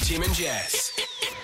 Tim and Jess.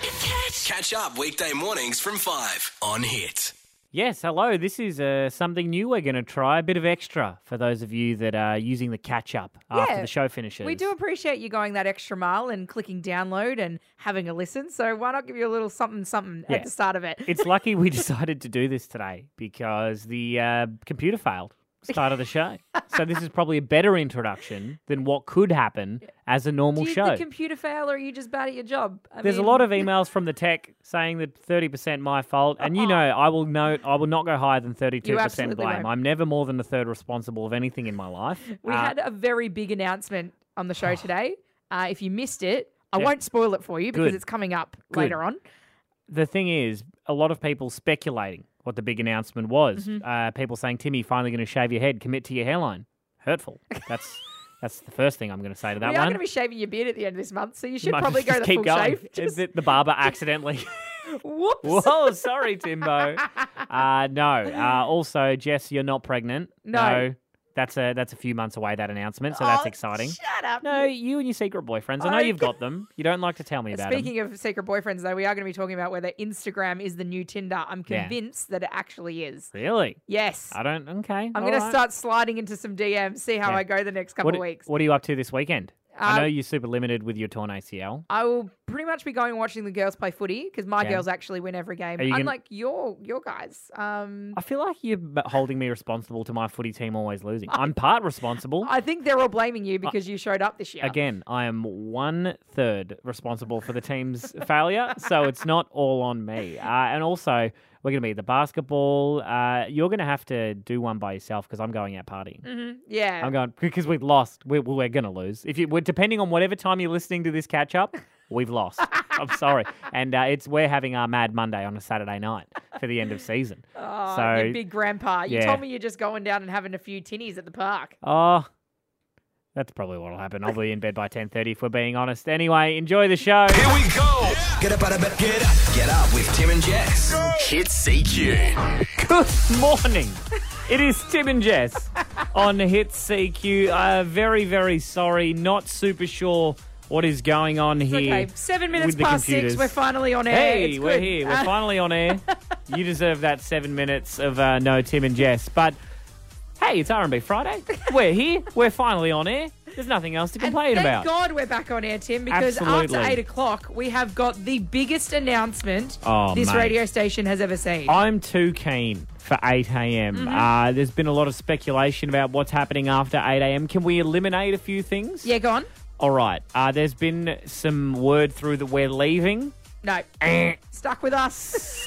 Catch up weekday mornings from 5 on Hit. Yes, hello. This is something new we're going to try, a bit of extra for those of you that are using the catch-up after the show finishes. We do appreciate you going that extra mile and clicking download and having a listen, so why not give you a little something at the start of it? It's lucky we decided to do this today because the computer failed start of the show. So this is probably a better introduction than what could happen as a normal show. Did the computer fail or are you just bad at your job? There's a lot of emails from the tech saying that 30% my fault. And you know, I will not go higher than 32% blame. Won't. I'm never more than a third responsible of anything in my life. We had a very big announcement on the show today. If you missed it, I won't spoil it for you because it's coming up later on. The thing is, a lot of people speculating what the big announcement was. People saying, Timmy, finally going to shave your head, commit to your hairline. Hurtful. That's the first thing I'm going to say to that one. We are going to be shaving your beard at the end of this month, so you should probably go the keep full going. shave. The barber accidentally... Whoops. Whoa, sorry, Timbo. No. Also, Jess, you're not pregnant. No. That's a few months away, that announcement, so that's exciting. Shut up. No, you and your secret boyfriends. I know you've got them. You don't like to tell me about them. Speaking of secret boyfriends, though, we are going to be talking about whether Instagram is the new Tinder. I'm convinced that it actually is. Really? Yes. Okay. I'm going to start sliding into some DMs, see how I go the next couple of weeks. What are you up to this weekend? I know you're super limited with your torn ACL. I will pretty much be going and watching the girls play footy because my girls actually win every game. Unlike your guys. I feel like you're holding me responsible to my footy team always losing. I'm part responsible. I think they're all blaming you because you showed up this year. Again, I am 1/3 responsible for the team's failure, so it's not all on me. And also, we're going to be at the basketball. You're going to have to do one by yourself because I'm going out partying. Mm-hmm. Yeah. I'm going because we've lost. We're going to lose. We're depending on whatever time you're listening to this catch up, we've lost. I'm sorry. And we're having our Mad Monday on a Saturday night for the end of season. Oh, so, you big grandpa. You told me you're just going down and having a few tinnies at the park. Oh, that's probably what'll happen. I'll be in bed by 10:30 if we're being honest. Anyway, enjoy the show. Here we go. Get up out of bed. Get up with Tim and Jess. Hit CQ. Good morning. It is Tim and Jess on Hit CQ. Very, very sorry. Not super sure what is going on here. Okay, 7 minutes past computers. 6. We're finally on air. Hey, we're here. We're finally on air. You deserve that 7 minutes of no Tim and Jess. But hey, it's R&B Friday. We're here. We're finally on air. There's nothing else to complain about. Thank God we're back on air, Tim, because Absolutely. after 8 o'clock, we have got the biggest announcement this mate. radio station has ever seen. I'm too keen for 8 a.m. There's been a lot of speculation about what's happening after 8 a.m. Can we eliminate a few things? Yeah, go on. All right. There's been some word through that we're leaving. No. Stuck with us.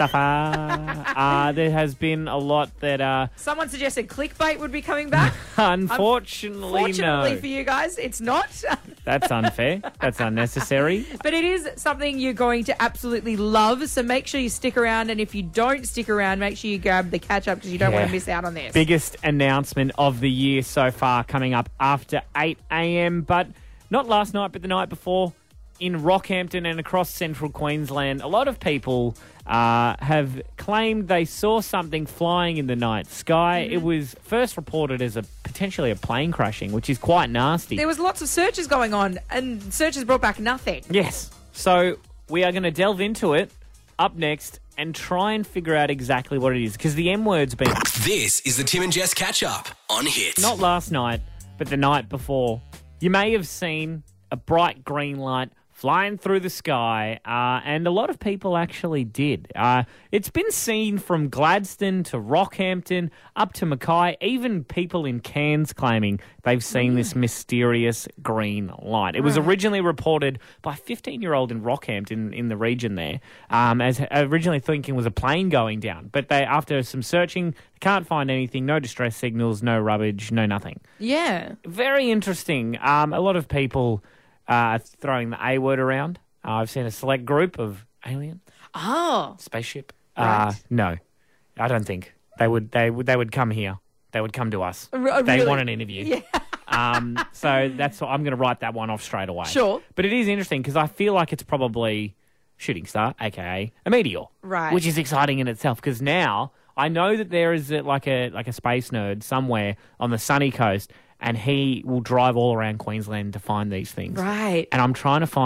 Suffer. There has been a lot that... Someone suggested clickbait would be coming back. Unfortunately, Fortunately no. for you guys, it's not. That's unfair. That's unnecessary. But it is something you're going to absolutely love, so make sure you stick around. And if you don't stick around, make sure you grab the catch-up because you don't want to miss out on this. Biggest announcement of the year so far coming up after 8 a.m. But not last night, but the night before. In Rockhampton and across central Queensland, a lot of people have claimed they saw something flying in the night sky. It was first reported as potentially a plane crashing, which is quite nasty. There was lots of searches going on, and searches brought back nothing. Yes. So we are going to delve into it up next and try and figure out exactly what it is, because the M word's been... This is the Tim and Jess catch-up on Hit. Not last night, but the night before. You may have seen a bright green light flying through the sky, and a lot of people actually did. It's been seen from Gladstone to Rockhampton up to Mackay, even people in Cairns claiming they've seen this mysterious green light. It was originally reported by a 15-year-old in Rockhampton in the region there, as originally thinking it was a plane going down. But they, after some searching, can't find anything, no distress signals, no rubbish, no nothing. Yeah. Very interesting. A lot of people... throwing the A word around. I've seen a select group of alien spaceship. Right. No, I don't think they would come here. They would come to us. Really? They want an interview. Yeah. So that's what I'm going to write that one off straight away. Sure. But it is interesting because I feel like it's probably shooting star, aka a meteor, right? Which is exciting in itself because now I know that there is like a space nerd somewhere on the sunny coast. And he will drive all around Queensland to find these things. Right. And I'm trying to find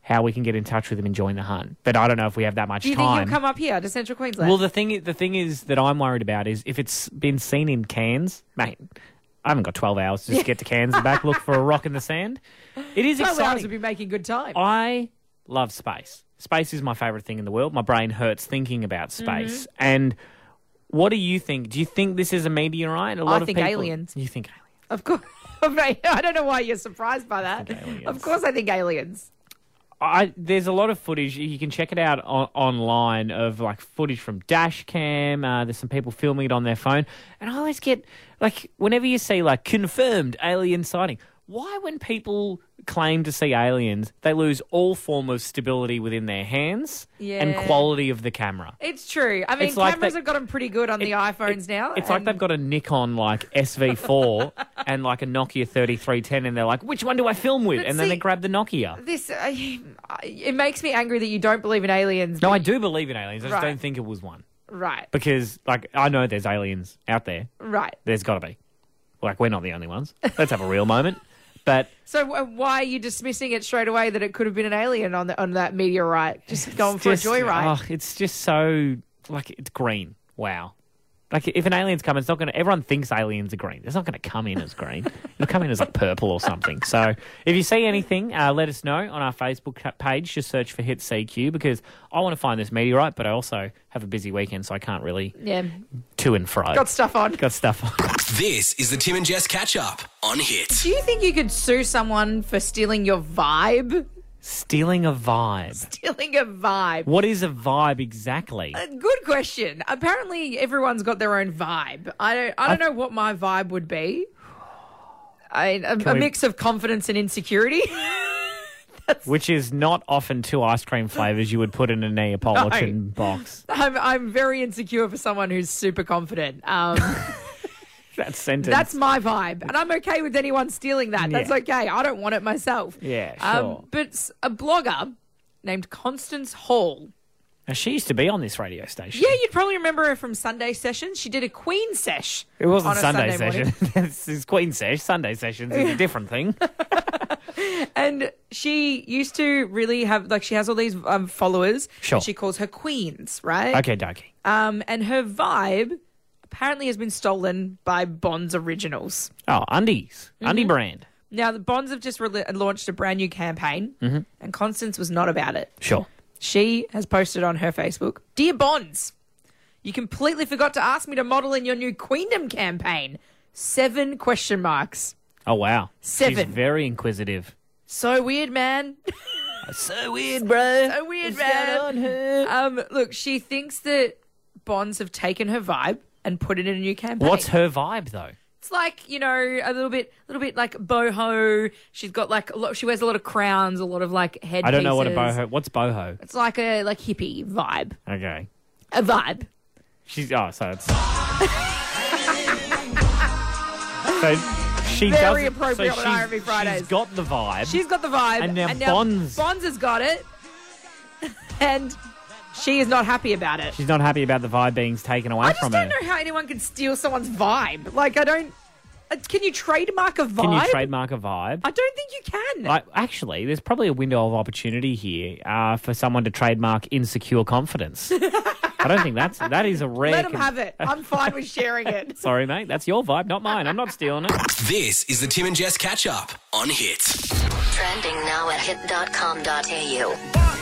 how we can get in touch with him and join the hunt. But I don't know if we have that much Do you time. think he'll come up here to Central Queensland? Well, the thing is that I'm worried about is if it's been seen in Cairns, mate. I haven't got 12 hours just to get to Cairns and back, look for a rock in the sand. It is 12 hours exciting. would be making good time. I love space. Space is my favourite thing in the world. My brain hurts thinking about space. Mm-hmm. And what do you think? Do you think this is a meteorite? A lot I think of people, aliens. You think aliens? Of course. I don't know why you're surprised by that. aliens. Of course I think aliens. There's a lot of footage. You can check it out online of like footage from dash cam. There's some people filming it on their phone. And I always get, like, whenever you see, like, confirmed alien sighting, why when people claim to see aliens, they lose all form of stability within their hands and Yeah. quality of the camera? It's true. I mean, It's like cameras they- have got them pretty good on the iPhones now. It's like they've got a Nikon like SV4 and like a Nokia 3310 and they're like, which one do I film with? But And then see- they grab the Nokia. This, it makes me angry that you don't believe in aliens. No, but I do believe in aliens. I just Right. don't think it was one. Right, Because, like, I know there's aliens out there. right. There's got to be. Like, we're not the only ones. Let's have a real moment. But So why are you dismissing it straight away that it could have been an alien on that meteorite? Just going for a joyride. Oh, it's just so, like, it's green. Wow. Like, if an alien's coming, it's not going to... Everyone thinks aliens are green. It's not going to come in as green. It'll come in as, like, purple or something. So, if you see anything, let us know on our Facebook page. Just search for Hit CQ because I want to find this meteorite, but I also have a busy weekend, so I can't really Yeah, to and fro. got stuff on. Got stuff on. This is the Tim and Jess catch up on Hit. Do you think you could sue someone for stealing your vibe? Stealing a vibe. Stealing a vibe. What is a vibe exactly? Good question. Apparently, everyone's got their own vibe. I don't know what my vibe would be. A we- mix of confidence and insecurity. Which is not often two ice cream flavours you would put in a Neapolitan box. I'm very insecure for someone who's super confident. That sentence. That's my vibe, and I'm okay with anyone stealing that. That's Yeah. okay. I don't want it myself. Yeah, sure. But a blogger named Constance Hall. Now, she used to be on this radio station. Yeah, you'd probably remember her from Sunday Sessions. She did a Queen sesh. It wasn't on a Sunday morning. session. This is Queen Sesh. Sunday sessions is a different thing. And she used to really have, like, she has all these followers. Sure. And she calls her queens, right? Okay, dokie. And her vibe apparently has been stolen by Bonds Originals. Oh, undies. Mm-hmm. Undie brand. Now, the Bonds have just launched a brand new campaign, and Constance was not about it. Sure. She has posted on her Facebook, "Dear Bonds, you completely forgot to ask me to model in your new Queendom campaign. 7 question marks. Oh, wow. 7. She's very inquisitive. So weird, man. So weird, bro. So weird, What's man. going on here? Look, she thinks that Bonds have taken her vibe and put it in a new campaign. What's her vibe, though? It's like, you know, a little bit like boho. She's got like she wears a lot of crowns, a lot of like headpieces. I don't know what a boho... What's boho? It's like a hippie vibe. Okay. A vibe. She's... Oh, so it's... So she Very doesn't- appropriate so on R&B Fridays. She's got the vibe. She's got the vibe. And now Bonds- Bonds has got it. And she is not happy about it. She's not happy about the vibe being taken away I just from don't her. know how anyone can steal someone's vibe. Like, I don't... Can you trademark a vibe? Can you trademark a vibe? I don't think you can. Like, actually, there's probably a window of opportunity here for someone to trademark insecure confidence. I don't think that is a rare... Let them have it. I'm fine with sharing it. Sorry, mate. That's your vibe, not mine. I'm not stealing it. This is the Tim and Jess catch up on Hit. Trending now at hit.com.au.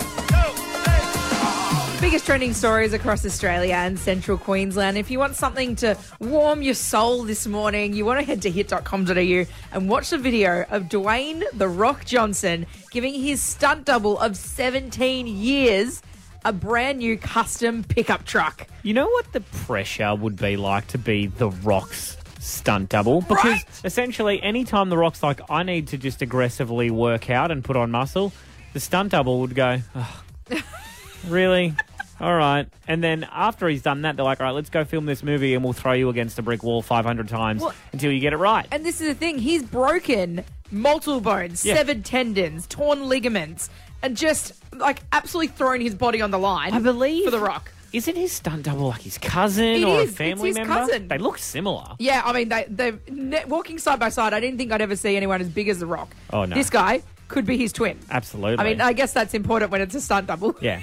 Biggest trending stories across Australia and central Queensland. If you want something to warm your soul this morning, you want to head to hit.com.au and watch the video of Dwayne "The Rock" Johnson giving his stunt double of 17 years a brand new custom pickup truck. You know what the pressure would be like to be The Rock's stunt double? Because Right. essentially, anytime The Rock's like, I need to just aggressively work out and put on muscle, the stunt double would go, oh, really? All right. And then after he's done that, they're like, all right, let's go film this movie and we'll throw you against a brick wall 500 times Well- until you get it right. And this is the thing, he's broken multiple bones, Yeah. severed tendons, torn ligaments, and just like absolutely thrown his body on the line. I believe for The Rock. Isn't his stunt double like his cousin It or is. a family It's his member? cousin. They look similar. Yeah, I mean, they're walking side by side. I didn't think I'd ever see anyone as big as The Rock. Oh, no. This guy, could be his twin. Absolutely. I mean, I guess that's important when it's a stunt double. Yeah.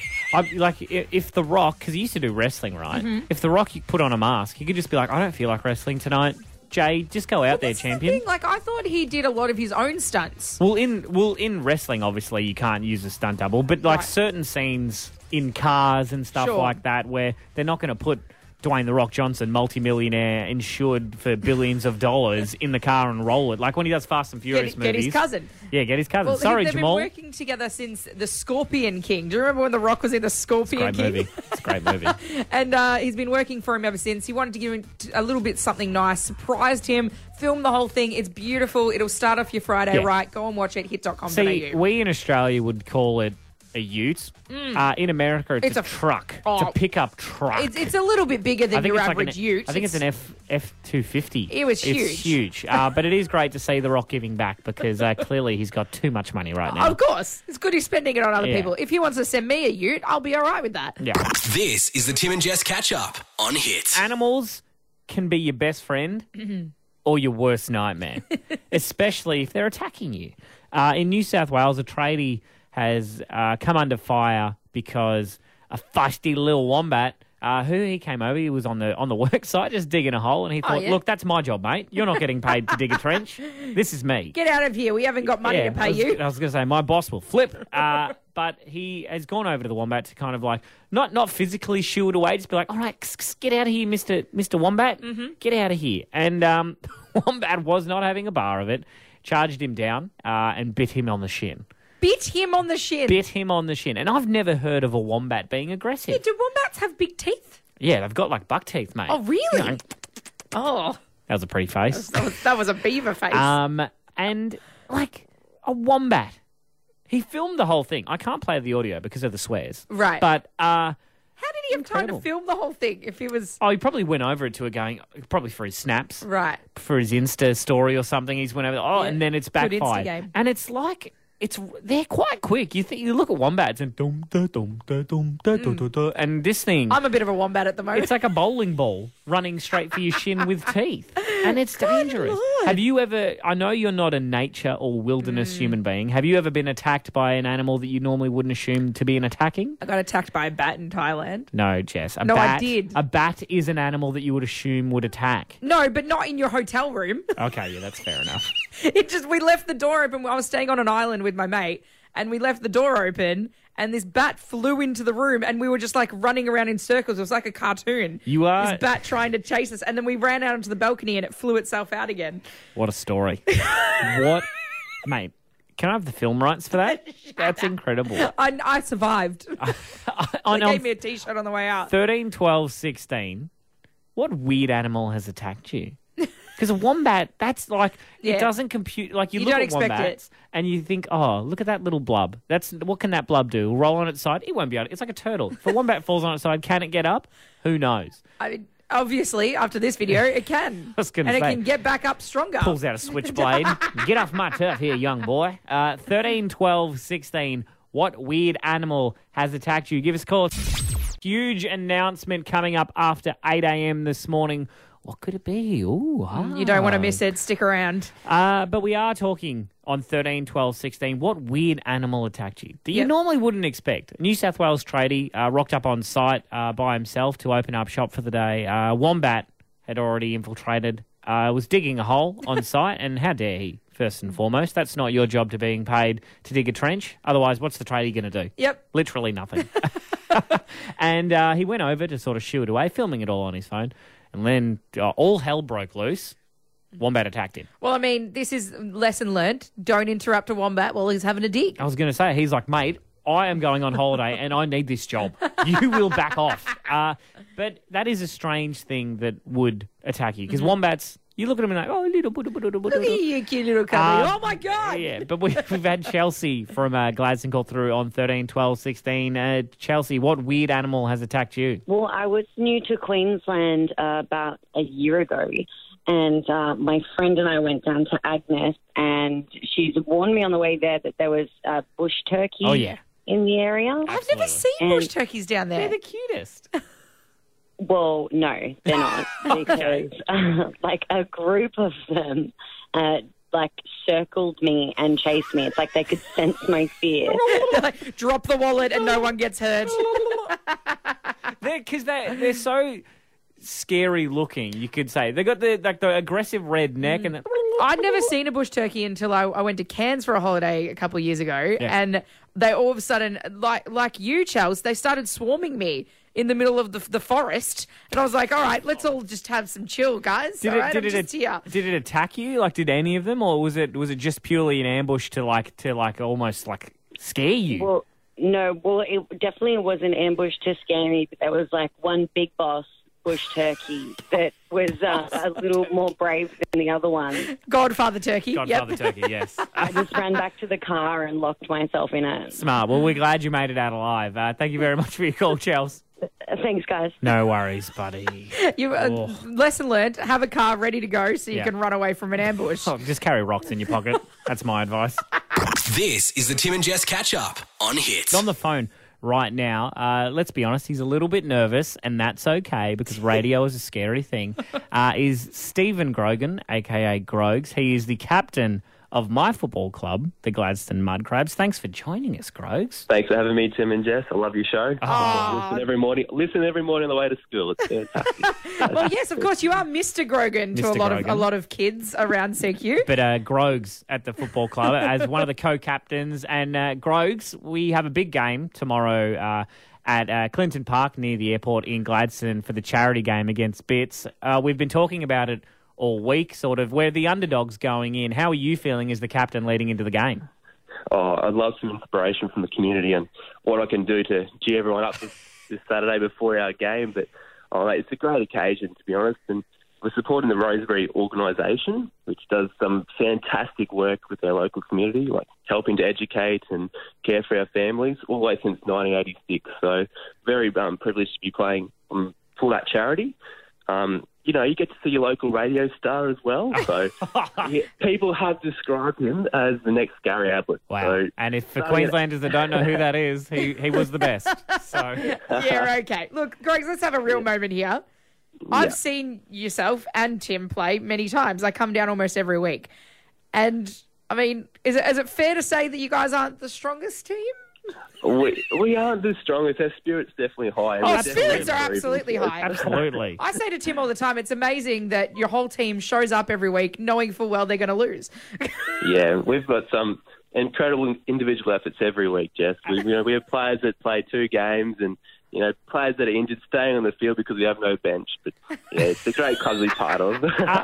If The Rock, because he used to do wrestling, right? If The Rock put on a mask, he could just be like, I don't feel like wrestling tonight. Jay, just go out there, This is the champion. thing, like, I thought he did a lot of his own stunts. Well, in wrestling, obviously, you can't use a stunt double, but like Right. certain scenes in cars and stuff Sure. like that where they're not going to put Dwayne The Rock Johnson, multimillionaire, insured for billions of dollars, in the car and roll it. Like when he does Fast and Furious Get movies. his cousin. Yeah, get his cousin. Well, Sorry, they've Jamal. been working together since The Scorpion King. Do you remember when The Rock was in The Scorpion Great King? movie. It's a great movie. And he's been working for him ever since. He wanted to give him a little bit something nice, surprised him, filmed the whole thing. It's beautiful. It'll start off your Friday, Yeah. right? Go and watch it, hit.com.au. See, we in Australia would call it a ute. In America, it's a truck. It's Oh. a pickup truck. It's a little bit bigger than your it's average ute. I think it's an F250. It was It's huge. But it is great to see The Rock giving back because clearly he's got too much money right now. Of course. It's good he's spending it on other Yeah. people. If he wants to send me a ute, I'll be all right with that. Yeah. This is the Tim and Jess catch up on Hit. Animals can be your best friend Mm-hmm. or your worst nightmare, especially if they're attacking you. In New South Wales, a tradie has come under fire because a feisty little wombat, he came over, he was on the work site just digging a hole, and he thought, yeah? look, that's my job, mate. You're not getting paid to dig a trench. This is me. Get out of here. We haven't got money to pay you. I was going to say, my boss will flip. But he has gone over to the wombat to kind of like, not physically shoo it away, just be like, all right, get out of here, Mr. Wombat. Mm-hmm. Get out of here. And Wombat was not having a bar of it, charged him down and bit him on the shin. Bit him on the shin. Bit him on the shin. And I've never heard of a wombat being aggressive. Yeah, do wombats have big teeth? Yeah, they've got like buck teeth, mate. Oh, really? You know, Oh, that was a pretty face. that was a beaver face. And like a wombat. He filmed the whole thing. I can't play the audio because of the swears. Right. But How did he have time incredible. to film the whole thing if he was... he probably went over it to a going, probably for his snaps, Right. for his Insta story or something. He's went over, Yeah. and then it's Good Insta backfired. game. And it's like, they're quite quick. You look at wombats and dum da dum da dum da da da da, and this thing, I'm a bit of a wombat at the moment. it's like a bowling ball running straight for your shin with teeth, and it's dangerous. Lord. Have you ever? I know you're not a nature or wilderness human being. Have you ever been attacked by an animal that you normally wouldn't assume to be an attacking? I got attacked by a bat in Thailand. No, Jess. No, I did. A bat is an animal that you would assume would attack. No, but not in your hotel room. Okay, yeah, that's fair enough. We left the door open. I was staying on an island with my mate, and we left the door open, and this bat flew into the room, and we were just like running around in circles. It was like a cartoon. You are- This bat trying to chase us, and then we ran out onto the balcony, and it flew itself out again. What a story. What? Mate, can I have the film rights for that? That's incredible. I survived. I They gave me a T-shirt on the way out. 13, 12, 16. What weird animal has attacked you? Because a wombat, that's like, Yeah. it doesn't compute. Like, you You look don't at expect wombats and you think, oh, look at that little blub. What can that blub do? Roll on its side? It won't be able to. It's like a turtle. If a wombat falls on its side, can it get up? Who knows? I mean, obviously, after this video, it can. was gonna and say. it can get back up stronger. Pulls out a switchblade. Get off my turf here, young boy. 13, 12, 16. What weird animal has attacked you? Give us a call. Huge announcement coming up after 8 a.m. this morning. What could it be? Ooh, You don't want to miss it. Stick around. But we are talking on 13, 12, 16. What weird animal attacked you that you Yep. normally wouldn't expect? New South Wales tradie rocked up on site by himself to open up shop for the day. Wombat had already infiltrated, was digging a hole on site, and how dare he, first and foremost. That's not your job to being paid to dig a trench. Otherwise, what's the tradie going to do? Yep. Literally nothing. And he went over to sort of shoo it away, filming it all on his phone. And then all hell broke loose. Wombat attacked him. Well, I mean, this is lesson learned. Don't interrupt a wombat while he's having a dig. I was going to say, he's like, mate, I am going on holiday and I need this job. You will back off. But that is a strange thing that would attack you. Because wombats, you look at them and like, oh, little. Look at you, cute little cuddly. Oh, my God. Yeah, but we've had Chelsea from Gladstone call through on 13, 12, 16. Chelsea, what weird animal has attacked you? Well, I was new to Queensland about a year ago, and my friend and I went down to Agnes, and she's warned me on the way there that there was bush turkey Oh, yeah. in the area. I've never seen bush turkeys down there. They're the cutest. Well, no, they're not, because like a group of them like circled me and chased me. It's like they could sense my fear. Like, drop the wallet and no one gets hurt. Because they're so scary looking, you could say. They got the aggressive red neck and I'd never seen a bush turkey until I went to Cairns for a holiday a couple of years ago, and they all of a sudden, like you, Charles, they started swarming me in the middle of the forest, and I was like, all right, let's all just have some chill, guys. Did it attack you? Like, did any of them, or was it just purely an ambush to almost like scare you? Well, no, it definitely was an ambush to scare me, but there was like one big boss bush turkey that was a little more brave than the other one. Godfather turkey. Turkey, yes. I just ran back to the car and locked myself in it. Smart. Well, we're glad you made it out alive. Thank you very much for your call, Chels. Thanks, guys. No worries, buddy. Lesson learned, have a car ready to go so you can run away from an ambush. Oh, just carry rocks in your pocket. That's my advice. This is the Tim and Jess catch-up on Hits. On the phone right now, let's be honest, he's a little bit nervous, and that's okay because radio is a scary thing, is Stephen Grogan, a.k.a. Grogs. He is the captain of my football club, the Gladstone Mudcrabs. Thanks for joining us, Grogs. Thanks for having me, Tim and Jess. I love your show. Listen every morning on the way to school. It's fantastic. Well, yes, of course, you are Mr. Grogan to a lot of kids around CQ. But Grogs at the football club as one of the co-captains. And Grogs, we have a big game tomorrow at Clinton Park near the airport in Gladstone for the charity game against Bits. We've been talking about it all week, sort of, where the underdog's going in. How are you feeling as the captain leading into the game? Oh, I'd love some inspiration from the community and what I can do to cheer everyone up this Saturday before our game. But it's a great occasion, to be honest, and we're supporting the Rosebery organisation, which does some fantastic work with our local community, like helping to educate and care for our families all the way since 1986. So very privileged to be playing for that charity. You get to see your local radio star as well. So people have described him as the next Gary Ablett. Wow. So, and if for Queenslanders that don't know who that is, he was the best. So yeah, okay. Look, Greg, let's have a real moment here. I've seen yourself and Tim play many times. I come down almost every week. And, I mean, is it fair to say that you guys aren't the strongest team? We aren't the strongest. Our spirit's definitely high. Oh, spirits are absolutely high. Absolutely. I say to Tim all the time, it's amazing that your whole team shows up every week knowing full well they're going to lose. Yeah, we've got some incredible individual efforts every week, Jess. We have players that play 2 games and players that are injured staying on the field because we have no bench. But yeah, it's a great club to be part of.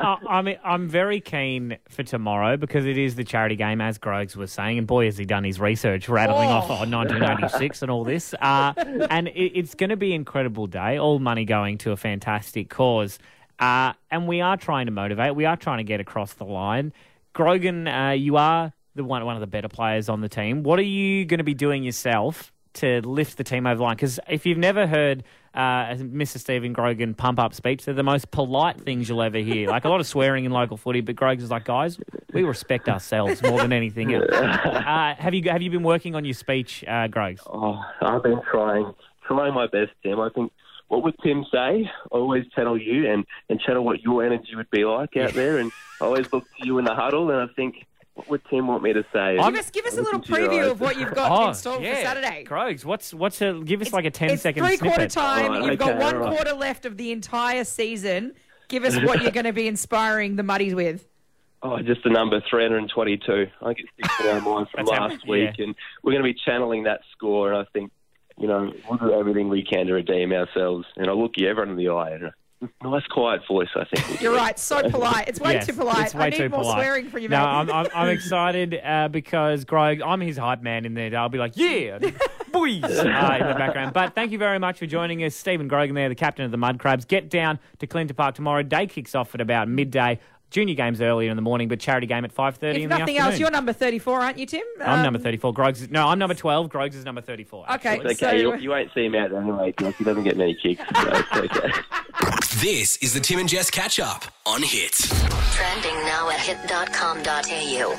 I'm very keen for tomorrow because it is the charity game, as Grogs was saying, and boy, has he done his research, rattling off on 1986 and all this. And it's going to be an incredible day, all money going to a fantastic cause. And we are trying to motivate. We are trying to get across the line. Grogan, you are one of the better players on the team. What are you going to be doing yourself to lift the team over the line? Because if you've never heard Mr. Stephen Grogan pump-up speech, they're the most polite things you'll ever hear. Like a lot of swearing in local footy, but Grogs is like, guys, we respect ourselves more than anything else. Have you been working on your speech, Grogs? Oh, I've been trying my best, Tim. I think, what would Tim say? I always channel you and channel what your energy would be like out there, and I always look to you in the huddle, and I think, what would Tim want me to say? Give us a little preview of what you've got installed for Saturday. Grogs, give us like a 10-second snippet. It's 3/4 time. You've got one right. quarter left of the entire season. Give us what you're going to be inspiring the Muddies with. Oh, just the number 322. I think it sticks in our mind from last week, and we're going to be channeling that score, and I think, we'll do everything we can to redeem ourselves. And I'll look you everyone in the eye, and nice, quiet voice, I think. You're right. So polite. It's way too polite. It's way I need too more polite. swearing from you, no, mate. I'm excited because Greg, I'm his hype man in there. I'll be like, yeah, boys, in the background. But thank you very much for joining us. Stephen Grogan there, the captain of the Mudcrabs. Get down to Clinton Park tomorrow. Day kicks off at about midday. Junior games earlier in the morning, but charity game at 5:30 in the afternoon. If nothing else, you're number 34, aren't you, Tim? I'm number 34. I'm number 12. Grogs is number 34. Okay, it's okay. You won't see him out there anyway, because he doesn't get many kicks. So it's okay. This is the Tim and Jess catch-up on Hits. Trending now at hit.com.au.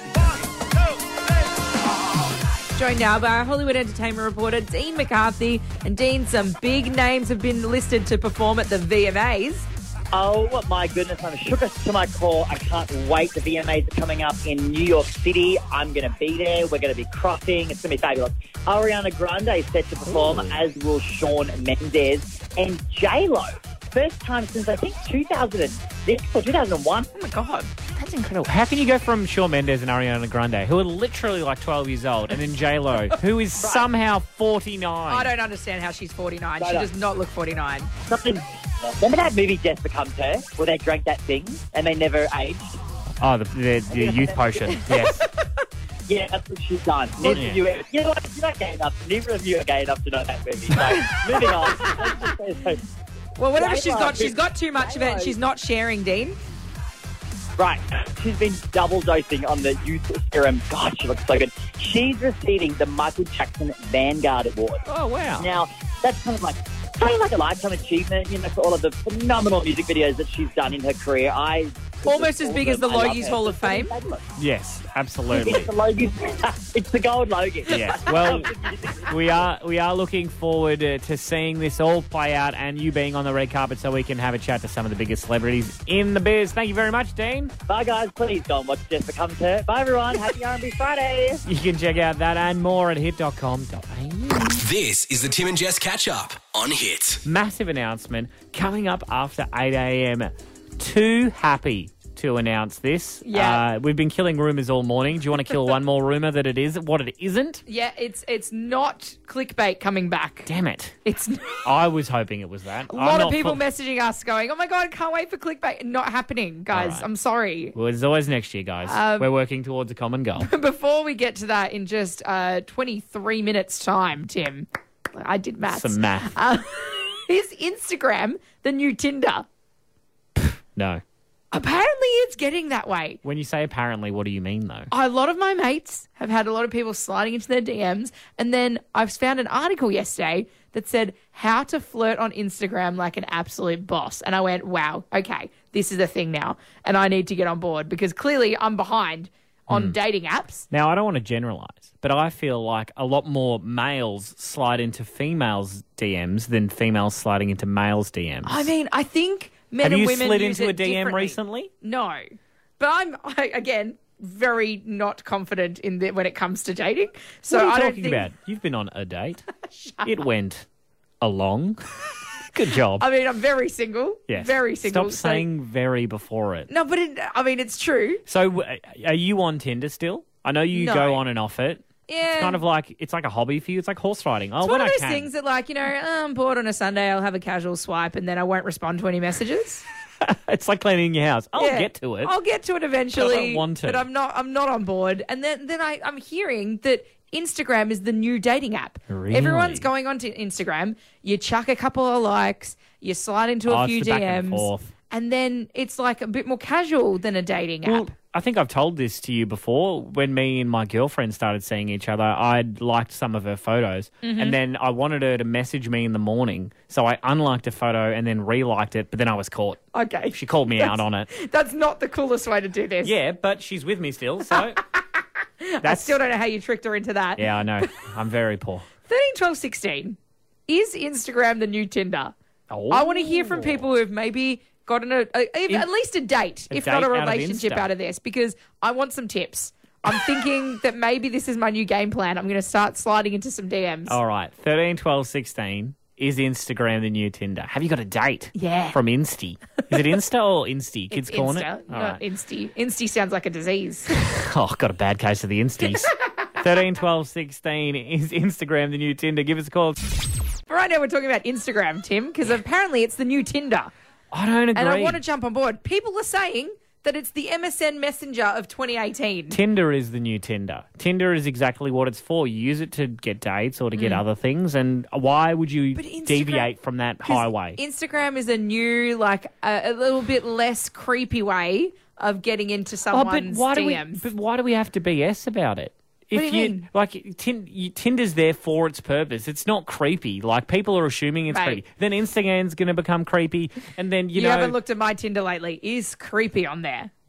Joined now by our Hollywood entertainment reporter, Dean McCarthy. And Dean, some big names have been listed to perform at the VMAs. Oh, my goodness. I'm shook us to my core. I can't wait. The VMAs are coming up in New York City. I'm going to be there. We're going to be crossing. It's going to be fabulous. Ariana Grande is set to perform, as will Shawn Mendes and J-Lo. First time since, I think, 2006 or 2001. Oh, my God. That's incredible. How can you go from Shawn Mendes and Ariana Grande, who are literally like 12 years old, and then J-Lo, who is somehow 49? I don't understand how she's 49. She does not look 49. Something. Remember that movie Death Becomes Her, where they drank that thing and they never aged? Oh, the youth potion. Yes. Yeah, that's what she's done. Neither of you, you know what? You're not gay enough. Neither of you are gay enough to know that movie. So, moving on. Well, whatever she's got too much of it. She's not sharing, Dean. Right. She's been double dosing on the youth serum. God, she looks so good. She's receiving the Michael Jackson Vanguard Award. Oh, wow. Now, that's kind of like a lifetime achievement, for all of the phenomenal music videos that she's done in her career. Almost as big as the Logies Hall of Fame. Yes, absolutely. It's the gold Logie. Yes. Well, we are looking forward to seeing this all play out and you being on the red carpet so we can have a chat to some of the biggest celebrities in the biz. Thank you very much, Dean. Bye, guys. Please go and watch Death Becomes Her. Bye, everyone. Happy R&B Friday. You can check out that and more at hit.com.au. This is the Tim and Jess catch up on Hit. Massive announcement coming up after 8 a.m. Too happy to announce this. Yeah. We've been killing rumours all morning. Do you want to kill one more rumour that it is what it isn't? Yeah, it's not clickbait coming back. Damn it. It's I was hoping it was that. a lot of people messaging us going, oh my God, can't wait for clickbait. Not happening, guys. Right. I'm sorry. Well, it's always next year, guys. We're working towards a common goal. Before we get to that in just 23 minutes time, Tim, I did maths. Some math. Is Instagram the new Tinder? No. Apparently it's getting that way. When you say apparently, what do you mean, though? A lot of my mates have had a lot of people sliding into their DMs, and then I've found an article yesterday that said how to flirt on Instagram like an absolute boss. And I went, wow, okay, this is a thing now, and I need to get on board because clearly I'm behind on dating apps. Now, I don't want to generalise, but I feel like a lot more males slide into females' DMs than females sliding into males' DMs. I mean, I think men Have and you women slid use into a it DM differently. recently? No. But again, very not confident in when it comes to dating. So What are you I don't talking think... about? You've been on a date. It went along. Good job. I mean, I'm very single. Yes. Very single. Stop saying very before it. No, but it's true. So are you on Tinder still? I know you No. go on and off it. Yeah. It's kind of like, it's like a hobby for you. It's like horse riding. Oh, It's when one of I those can. things that, like, I'm bored on a Sunday, I'll have a casual swipe and then I won't respond to any messages. It's like cleaning your house. I'll Yeah. get to it. I'll get to it eventually. But I don't want to. But I'm not on board. And then I'm hearing that Instagram is the new dating app. Really? Everyone's going onto Instagram. You chuck a couple of likes, you slide into a Oh, few it's the back and DMs, forth. and then it's like a bit more casual than a dating Well, app. I think I've told this to you before. When me and my girlfriend started seeing each other, I'd liked some of her photos. Mm-hmm. And then I wanted her to message me in the morning. So I unliked a photo and then reliked it, but then I was caught. Okay. She called me out on it. That's not the coolest way to do this. Yeah, but she's with me still, so... I still don't know how you tricked her into that. Yeah, I know. I'm very poor. 13, 12, 16. Is Instagram the new Tinder? Oh. I want to hear from people who have maybe gotten at least a date, if not a date out of relationship Insta. out of this, because I want some tips. I'm thinking that maybe this is my new game plan. I'm going to start sliding into some DMs. All right. 13, 12, 16. Is Instagram the new Tinder? Have you got a date? Yeah. From Insty. Is it Insta or Insty? Kids It's calling Insta, it? All not right. Insty. Insty sounds like a disease. Oh, got a bad case of the Insties. 13, 12, 16. Is Instagram the new Tinder? Give us a call. But right now we're talking about Instagram, Tim, because apparently it's the new Tinder. I don't agree. And I want to jump on board. People are saying that it's the MSN Messenger of 2018. Tinder is the new Tinder. Tinder is exactly what it's for. You use it to get dates or to get other things. And why would you But Instagram- deviate from that 'Cause highway? Instagram is a new, like, a little bit less creepy way of getting into someone's DMs. But why do we have to BS about it? What do you mean? Like, Tinder's there for its purpose. It's not creepy. Like, people are assuming it's Mate. creepy. Then Instagram's going to become creepy, and then, you know... haven't looked at my Tinder lately. Is creepy on there.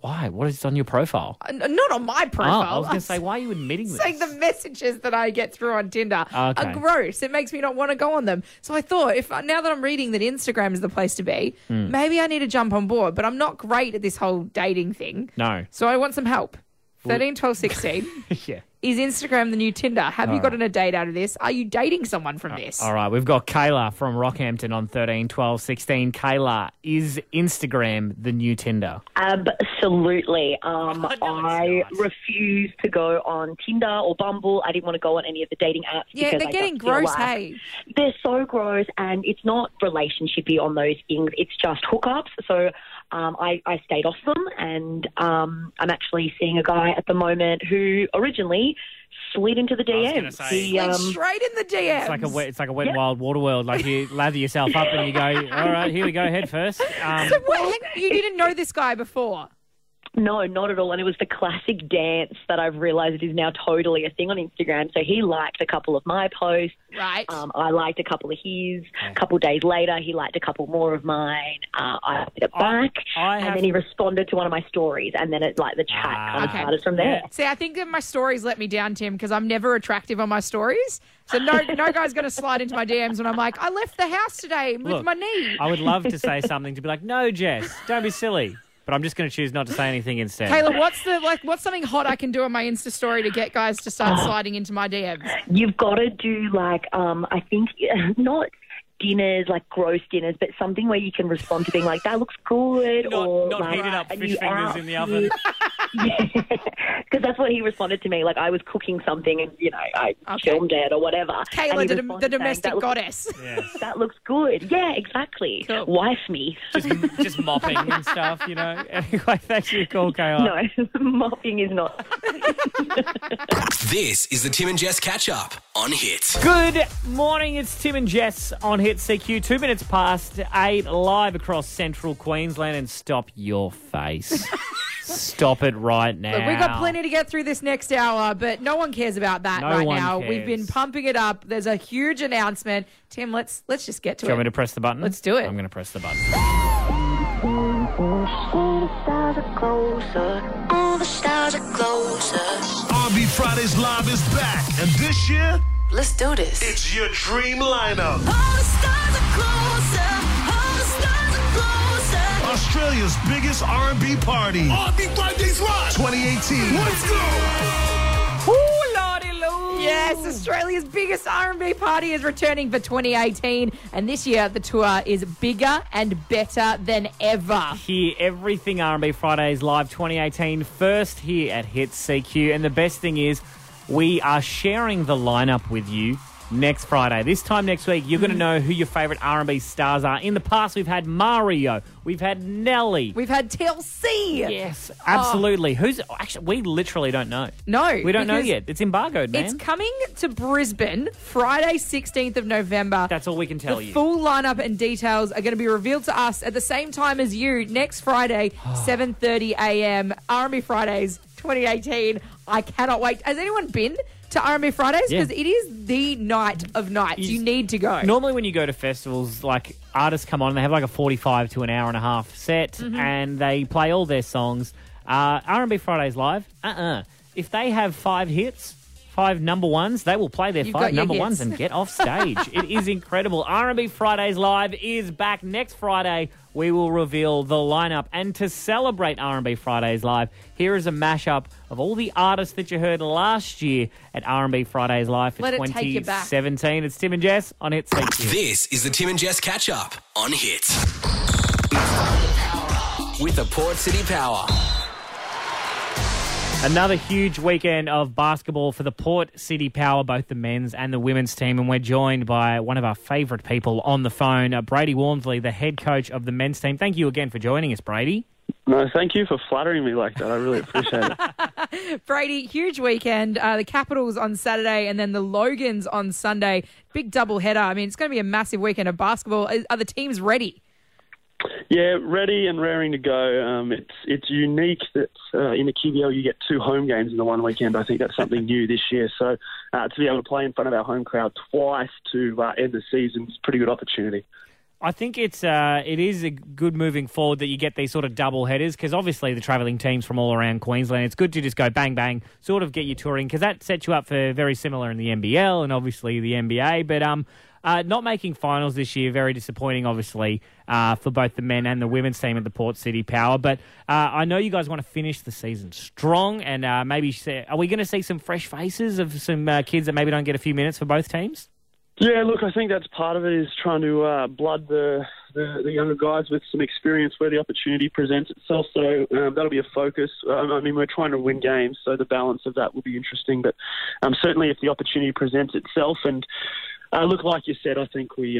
Why? What is on your profile? Not on my profile. Oh, I was going to say, why are you admitting this? Saying the messages that I get through on Tinder Okay. are gross. It makes me not want to go on them. So I thought, now that I'm reading that Instagram is the place to be, maybe I need to jump on board. But I'm not great at this whole dating thing. No. So I want some help. 13, 12, 16. Yeah. Is Instagram the new Tinder? Have you gotten a date out of this? Are you dating someone from this? All right, we've got Kayla from Rockhampton on 13, 12, 16. Kayla, is Instagram the new Tinder? Absolutely. no, it's I not. refuse to go on Tinder or Bumble. I didn't want to go on any of the dating apps. Yeah, because they're I getting just feel gross, like hey? They're so gross, and it's not relationshipy on those things. It's just hookups. So I stayed off them, and I'm actually seeing a guy at the moment who originally slid into the I was DMs. gonna say- He, Like straight in the DMs. It's like a wet and wild water world. Like you lather yourself up and you go, all right, here we go, head first. So hang on, you didn't know this guy before? No, not at all. And it was the classic dance that I've realised is now totally a thing on Instagram. So he liked a couple of my posts. Right. I liked a couple of his. A couple of days later, he liked a couple more of mine. I did it back. And then he responded to one of my stories. And then the chat kind of started from there. See, I think that my stories let me down, Tim, because I'm never attractive on my stories. So no guy's going to slide into my DMs when I'm like, I left the house today with my knee. I would love to say something to be like, no, Jess, don't be silly. But I'm just going to choose not to say anything instead. Kayla, what's something hot I can do on my Insta story to get guys to start sliding into my DMs? You've got to do I think not dinners, like gross dinners, but something where you can respond to being like, that looks good. Not like, heated up "Are fish you fingers out?" in the oven. Because that's what he responded to me. Like I was cooking something and, I filmed it or whatever. Kayla, And he the responded domestic saying, goddess. Yes. that looks good. Yeah, exactly. Cool. Wife me. Just mopping and stuff, Anyway, thanks for your call, Kayla. No, mopping is not. This is the Tim and Jess catch up on Hit. Good morning, it's Tim and Jess on Hit CQ. 2 minutes past 8, live across central Queensland. And stop your face. Stop it right now. Look, we've got plenty to get through this next hour, but no one cares about that No right one now. cares. We've been pumping it up. There's a huge announcement. Tim, let's just get to Do you want me it. to press the button? Let's do it. I'm going to press the button. R&B Fridays Live is back, and this year, Let's do this. it's your dream lineup. Australia's biggest R&B party. R&B Fridays Live 2018. Let's go! Ooh, lordy loo. Yes, Australia's biggest R&B party is returning for 2018, and this year the tour is bigger and better than ever. Hear everything R&B Fridays Live 2018 first here at Hit CQ. And the best thing is, we are sharing the lineup with you next Friday. This time next week, you're going to know who your favourite R&B stars are. In the past, we've had Mario. We've had Nelly. We've had TLC. Yes, absolutely. Who's actually? We literally don't know. No, We don't know because yet. It's embargoed, man. It's coming to Brisbane Friday, 16th of November. That's all we can tell The you. full lineup and details are going to be revealed to us at the same time as you next Friday, 7:30 a.m. R&B Fridays 2018. I cannot wait. Has anyone been to R&B Fridays? Yeah. Because it is the night of nights. You need to go. Normally when you go to festivals, like artists come on and they have like a 45 to an hour and a half set Mm-hmm. and they play all their songs. R&B Fridays Live, if they have 5 hits, 5 number ones, they will play their You've 5 got your number hits. ones and get off stage. It is incredible. R&B Fridays Live is back next Friday. We will reveal the lineup. And to celebrate R&B Fridays Live, here is a mashup of all the artists that you heard last year at R&B Fridays Live for Let it take you back. 2017. It's Tim and Jess on Hit CQ. This is the Tim and Jess catch up on Hit. With the Port City Power. Another huge weekend of basketball for the Port City Power, both the men's and the women's team. And we're joined by one of our favourite people on the phone, Brady Walmsley, the head coach of the men's team. Thank you again for joining us, Brady. No, thank you for flattering me like that. I really appreciate it. Brady, huge weekend. The Capitals on Saturday and then the Logans on Sunday. Big double header. I mean, it's going to be a massive weekend of basketball. Are the teams ready? Yeah, ready and raring to go. It's unique that in the QBL you get 2 home games in the one weekend. I think that's something new this year. So to be able to play in front of our home crowd twice to end the season is a pretty good opportunity. I think it is a good moving forward that you get these sort of double headers because obviously the travelling teams from all around Queensland, it's good to just go bang, bang, sort of get you touring because that sets you up for very similar in the NBL and obviously the NBA. But not making finals this year, very disappointing, obviously, for both the men and the women's team at the Port City Power. But I know you guys want to finish the season strong and maybe are we going to see some fresh faces of some kids that maybe don't get a few minutes for both teams? Yeah, look, I think that's part of it is trying to blood the younger guys with some experience where the opportunity presents itself. So that'll be a focus. I mean, we're trying to win games, so the balance of that will be interesting. But certainly if the opportunity presents itself and look, like you said, I think we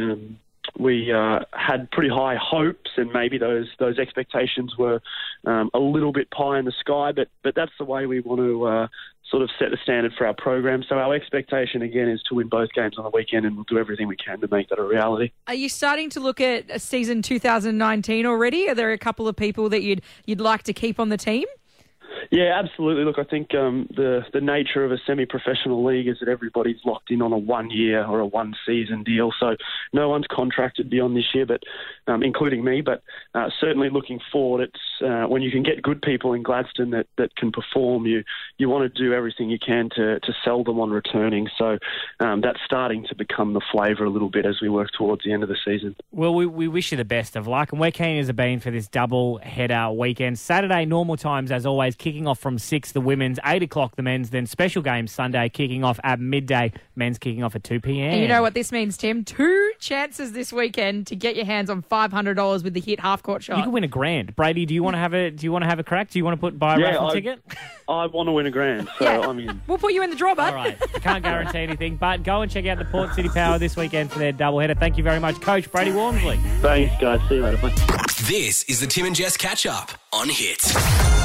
had pretty high hopes and maybe those expectations were a little bit pie in the sky, but that's the way we want to sort of set the standard for our program. So our expectation, again, is to win both games on the weekend and we'll do everything we can to make that a reality. Are you starting to look at season 2019 already? Are there a couple of people that you'd like to keep on the team? Yeah, absolutely. Look, I think the nature of a semi-professional league is that everybody's locked in on a 1 year or a 1 season deal. So no one's contracted beyond this year, but including me. But certainly looking forward, it's when you can get good people in Gladstone that can perform, you want to do everything you can to sell them on returning. So that's starting to become the flavour a little bit as we work towards the end of the season. Well, we wish you the best of luck, and we're keen as a been for this double header weekend. Saturday, normal times as always, kicking off from 6, the women's, 8 o'clock the men's, then special games Sunday kicking off at midday, men's kicking off at 2 p.m. And you know what this means, Tim? 2 chances this weekend to get your hands on $500 with the Hit half-court shot. You can win $1,000. Brady, do you want to have a crack? Do you want to buy a raffle ticket? I want to win $1,000, so Yeah. I'm in. We'll put you in the draw, bud. All right. I can't guarantee anything, but go and check out the Port City Power this weekend for their doubleheader. Thank you very much, Coach Brady Walmsley. Thanks, guys. See you later. Bye. This is the Tim and Jess catch-up on Hit.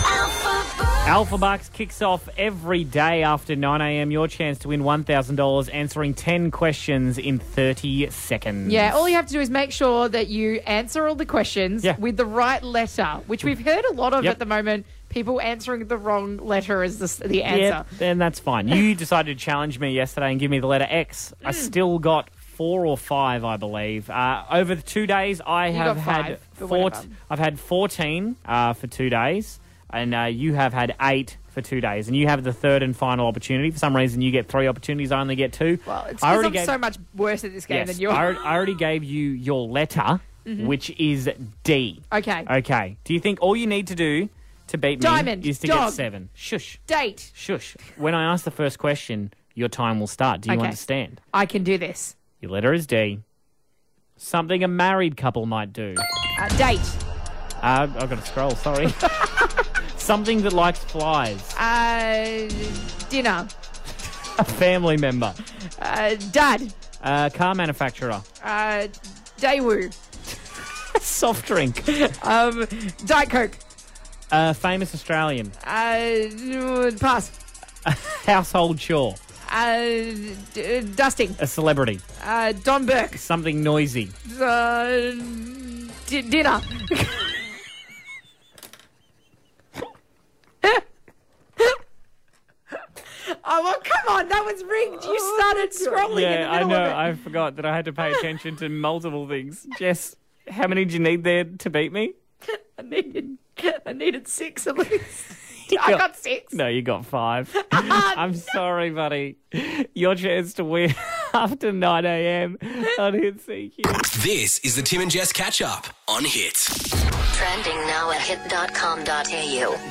Alpha Bucks kicks off every day after 9 a.m. Your chance to win $1,000 answering 10 questions in 30 seconds. Yeah, all you have to do is make sure that you answer all the questions with the right letter, which we've heard a lot of at the moment. People answering the wrong letter as the answer. Yeah, then that's fine. You decided to challenge me yesterday and give me the letter X. I still got 4 or 5, I believe. Over the 2 days, I have had 14 for 2 days, and you have had 8 for 2 days, and you have the third and final opportunity. For some reason, you get 3 opportunities. I only get 2. Well, it's because I'm so much worse at this game than you are. I already gave you your letter, which is D. Okay. Okay. Do you think all you need to do to beat Diamond, me is to dog, get 7? Shush. Date. Shush. When I ask the first question, your time will start. Do you understand? I can do this. Your letter is D. Something a married couple might do. Date. I've got to scroll, sorry. Something that likes flies. Dinner. A family member. Dad. Car manufacturer. Daewoo. Soft drink. Diet Coke. Famous Australian. Pass. Household chore. Dusting. A celebrity. Don Burke. Something noisy. Dinner. Oh, well, come on. That was rigged. You started scrolling in the Yeah, I middle know. of it. I forgot that I had to pay attention to multiple things. Jess, how many did you need there to beat me? I needed 6 at least. I got 6. No, you got 5. I'm sorry, buddy. Your chance to win after 9 a.m. on Hit CQ. This is the Tim and Jess catch-up on Hit. Trending now at hit.com.au.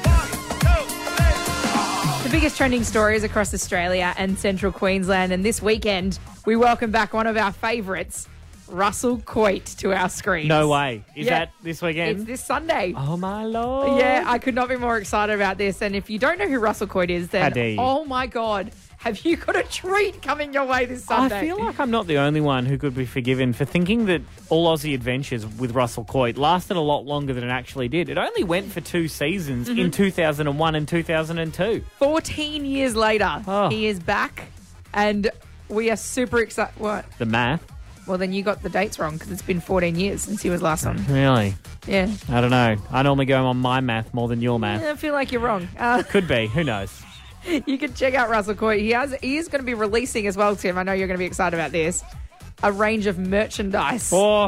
The biggest trending stories across Australia and central Queensland. And this weekend, we welcome back one of our favourites, Russell Coight, to our screens. No way. Is that this weekend? It's this Sunday. Oh, my Lord. Yeah, I could not be more excited about this. And if you don't know who Russell Coight is, then, How dare you. oh my God, have you got a treat coming your way this Sunday? I feel like I'm not the only one who could be forgiven for thinking that All Aussie Adventures with Russell Coight lasted a lot longer than it actually did. It only went for 2 seasons in 2001 and 2002. 14 years later, he is back, and we are super excited. What? The math. Well, then you got the dates wrong because it's been 14 years since he was last on. Really? Yeah. I don't know. I normally go on my math more than your math. I feel like you're wrong. Could be. Who knows? You can check out Russell Coight. He is going to be releasing as well, Tim. I know you're going to be excited about this. A range of merchandise. Oh,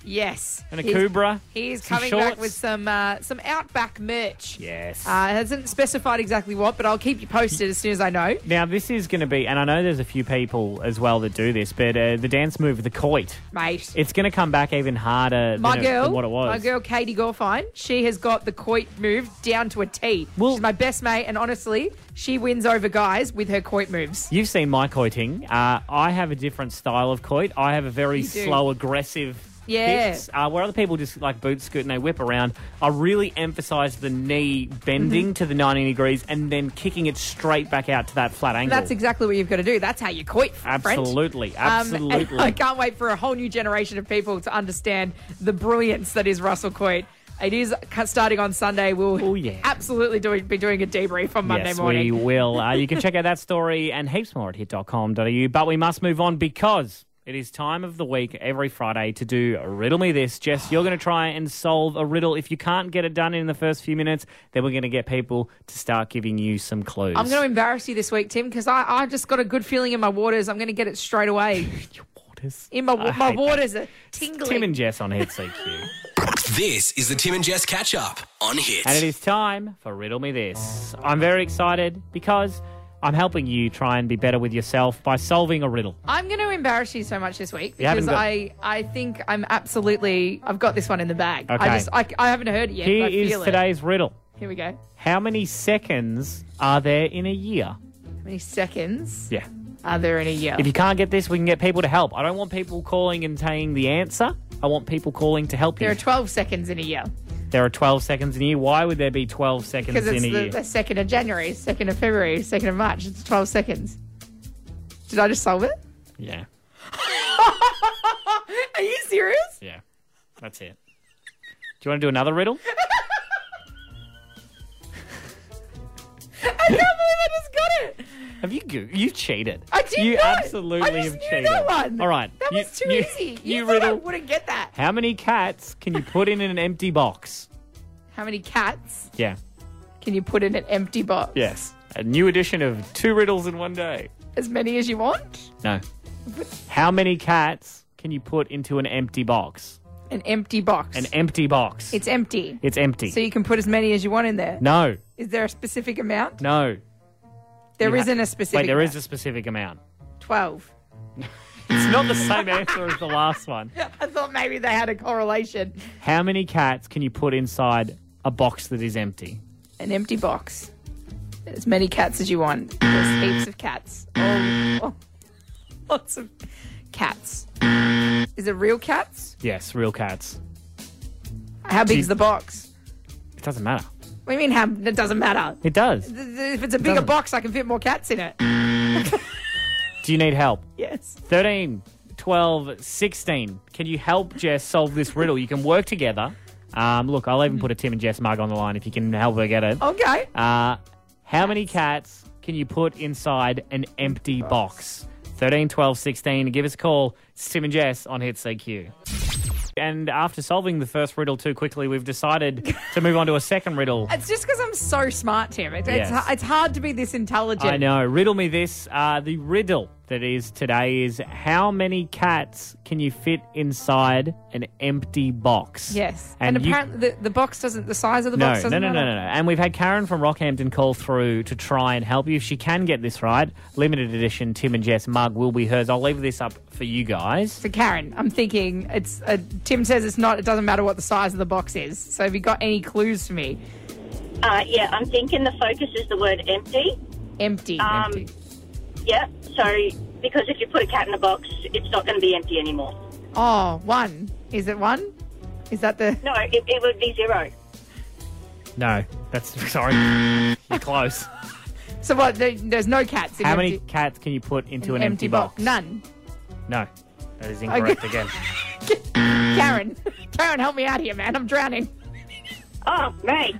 Yes. And a Kubra. He's Some coming back shorts. with some Outback merch. Yes. Hasn't specified exactly what, but I'll keep you posted as soon as I know. Now, this is going to be, and I know there's a few people as well that do this, but the dance move, the Coit, Mate. it's going to come back even harder than what it was. My girl Katie Gorfine, she has got the Coit move down to a T. She's my best mate, and honestly, she wins over guys with her Coit moves. You've seen my coiting. I have a different style of coit. I have a very You do. slow, aggressive Yeah. kicks, where other people just like boot scoot and they whip around. I really emphasise the knee bending to the 90 degrees and then kicking it straight back out to that flat angle. That's exactly what you've got to do. That's how you Coit, friend. Absolutely, And absolutely. I can't wait for a whole new generation of people to understand the brilliance that is Russell Coit. It is starting on Sunday. We'll absolutely be doing a debrief on Monday morning. Yes, we will. You can check out that story and heaps more at hit.com.au. But we must move on because it is time of the week every Friday to do Riddle Me This. Jess, you're going to try and solve a riddle. If you can't get it done in the first few minutes, then we're going to get people to start giving you some clues. I'm going to embarrass you this week, Tim, because I just got a good feeling in my waters. I'm going to get it straight away. Your waters? In my waters are tingling. Tim and Jess on Hit CQ. This is the Tim and Jess catch up on Hit. And it is time for Riddle Me This. I'm very excited because I'm helping you try and be better with yourself by solving a riddle. I'm going to embarrass you so much this week You haven't because got- I think I've got this one in the bag. Okay. I haven't heard it yet. Here but I is feel today's riddle. Here we go. How How many seconds are there in a year? many seconds Yeah. are there in a year? If you can't get this, we can get people to help. I don't want people calling and saying the answer. I want people calling to help you. There are 12 seconds in a year There are 12 seconds in a year. Why would there be 12 seconds because in it's a year? the 2nd of January, 2nd of February, 2nd of March. It's 12 seconds. Did I just solve it? Yeah. Are you serious? Yeah. That's it. Do you want to do another riddle? I can't believe I just got it. Have you you cheated? I did You not. absolutely I just have knew cheated. that one. All right. That was too easy. You thought I riddle. wouldn't get that. How many cats can you put in an empty box? How many cats Yeah. can you put in an empty box? Yes. A new edition of 2 riddles in one day. As many as you want? No. How many cats can you put into an empty box? An empty box. An empty box. It's empty. It's empty. So you can put as many as you want in there. No. Is there a specific amount? No. There You isn't a specific Wait, there amount. is a specific amount. 12. It's not the same answer as the last one. I thought maybe they had a correlation. How many cats can you put inside a box that is empty? An empty box. As many cats as you want. There's heaps of cats. Lots of cats. Is it real cats? Yes, real cats. How big's the box? It doesn't matter. What do you mean how it doesn't matter? It does. If it's a bigger doesn't. box, I can fit more cats in it. Do you need help? Yes. 13, 12, 16. Can you help Jess solve this riddle? You can work together. Look, I'll even put a Tim and Jess mug on the line if you can help her get it. Okay. How many cats can you put inside an empty box? 13, 12, 16. Give us a call. It's Tim and Jess on Hit CQ. And after solving the first riddle too quickly, we've decided to move on to a second riddle. It's just because I'm so smart, Tim. Yes. It's hard to be this intelligent. I know. Riddle me this. The riddle that is today is how many cats can you fit inside an empty box? Yes. And And, you- apparently the box doesn't, the size of the No, box doesn't no. matter. And we've had Karen from Rockhampton call through to try and help you. If she can get this right, limited edition Tim and Jess mug will be hers. I'll leave this up for you guys. So Karen, I'm thinking it's Tim says it doesn't matter what the size of the box is. So have you got any clues for me? Yeah, I'm thinking the focus is the word empty. Empty. Empty. Yeah, so because if you put a cat in a box, it's not going to be empty anymore. Oh, 1. Is it 1? Is that the... No, it would be 0. No, that's sorry. You're close. So what, there's no cats in How empty, many cats can you put into an an empty box? None. No, that is incorrect Okay. again. Karen, help me out here, man. I'm drowning. Oh, mate,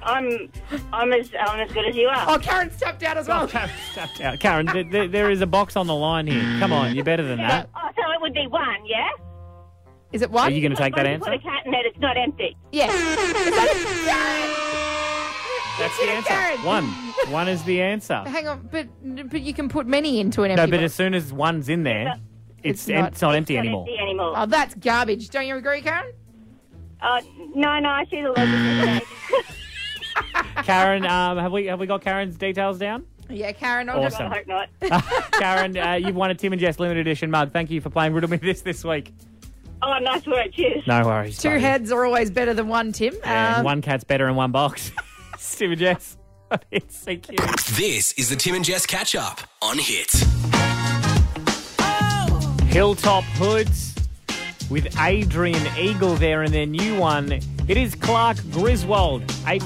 I'm as good as you are. Oh, Karen's tapped out as well. Karen's tapped out. Karen, there is a box on the line here. Come on, you're better than that. Oh, so it would be 1, yeah? Is it 1? Are you going to take that Once you answer? put a cat in it, it's not empty. Yes. Is that That's the answer. Karen. 1 is the answer. Hang on, but you can put many into an No, empty but box. as soon as 1's in there, It's not empty anymore. Empty anymore. Oh, that's garbage. Don't you agree, Karen? No, I see the logo. Karen, have we got Karen's details down? Yeah, Karen. I'll Awesome. I hope not. Karen, you've won a Tim and Jess limited edition mug. Thank you for playing Riddle Me This week. Oh, nice work. Cheers. No worries. Two buddy. heads are always better than one, Tim. And one cat's better in one box. Tim and Jess. It's CQ. This is the Tim and Jess catch up on Hit. Hilltop Hoods with Adrian Eagle there in their new one. It is Clark Griswold,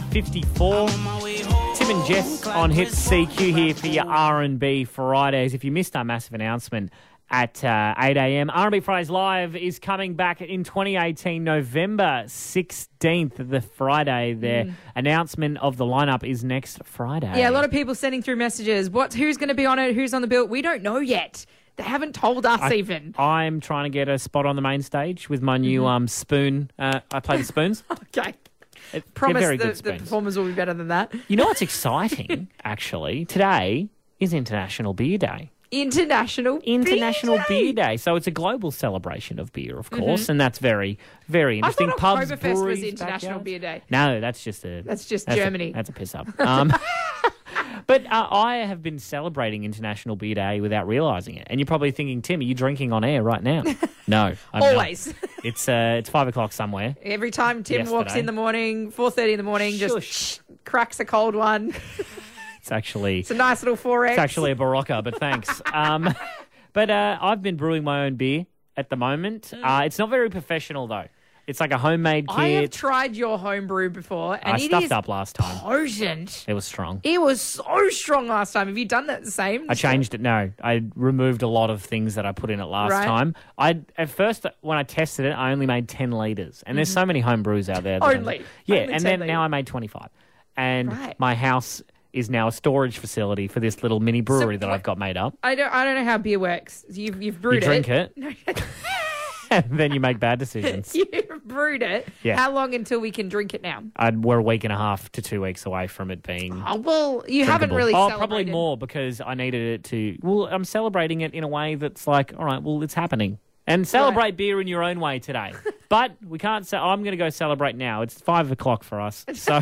8:54. Tim and Jess on Hit CQ here for your R&B Fridays. If you missed our massive announcement at 8 a.m. R&B Fridays Live is coming back in 2018, November 16th, the Friday. Their announcement of the lineup is next Friday. Yeah, a lot of people sending through messages. Who's going to be on it? Who's on the bill? We don't know yet. They haven't told us even. I'm trying to get a spot on the main stage with my new spoon. I play the spoons. Okay. Promise Promise good the spoons. performers will be better than that. You know what's exciting, actually? Today is International Beer Day. International Beer Day. So it's a global celebration of beer, of course, and that's very, very I interesting. thought Pubs, Oktoberfest breweries, was International backyards. Beer Day. No, that's just Germany. That's a piss up. But I have been celebrating International Beer Day without realising it. And you're probably thinking, Tim, are you drinking on air right now? No, I'm Always. not. It's 5 o'clock somewhere. Every time Tim walks Yesterday. in the morning, 4:30 in the morning, just cracks a cold one. It's actually... It's a nice little 4X. It's actually a Barocca, but thanks. But I've been brewing my own beer at the moment. It's not very professional, though. It's like a homemade kit. I have tried your home brew before, and I it stuffed is up last time. potent. It was strong. It was so strong last time. Have you done that the same? I changed it. No, I removed a lot of things that I put in it last Right. time. At first, when I tested it, I only made 10 litres. And there's so many home brews out there. Only? Yeah, Only and 10 then litres. now I made 25. And Right. my house is now a storage facility for this little mini brewery that I've got made up. I don't know how beer works. You've brewed You drink it, No, and then you make bad decisions. you've brewed it. Yeah. How long until we can drink it now? We're a week and a half to 2 weeks away from it being Oh, well, you haven't drinkable. really probably celebrated. more because I needed it to... Well, I'm celebrating it in a way that's like, all right, well, it's happening. And celebrate beer in your own way today. But we can't say... I'm going to go celebrate now. It's 5 o'clock for us. So...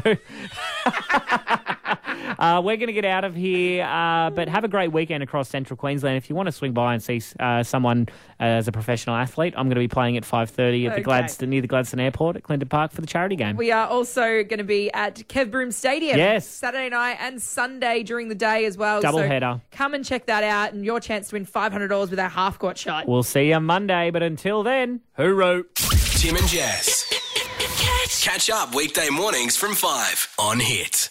we're going to get out of here, but have a great weekend across Central Queensland. If you want to swing by and see someone as a professional athlete, I'm going to be playing at 5:30 at the Gladstone, near the Gladstone Airport at Clinton Park for the charity game. We are also going to be at Kev Broom Stadium. Yes. Saturday night and Sunday during the day as well. Double so header. Come and check that out and your chance to win $500 with our half-court shot. We'll see you Monday, but until then, hooroo. Tim and Jess. Catch up weekday mornings from 5 on Hit.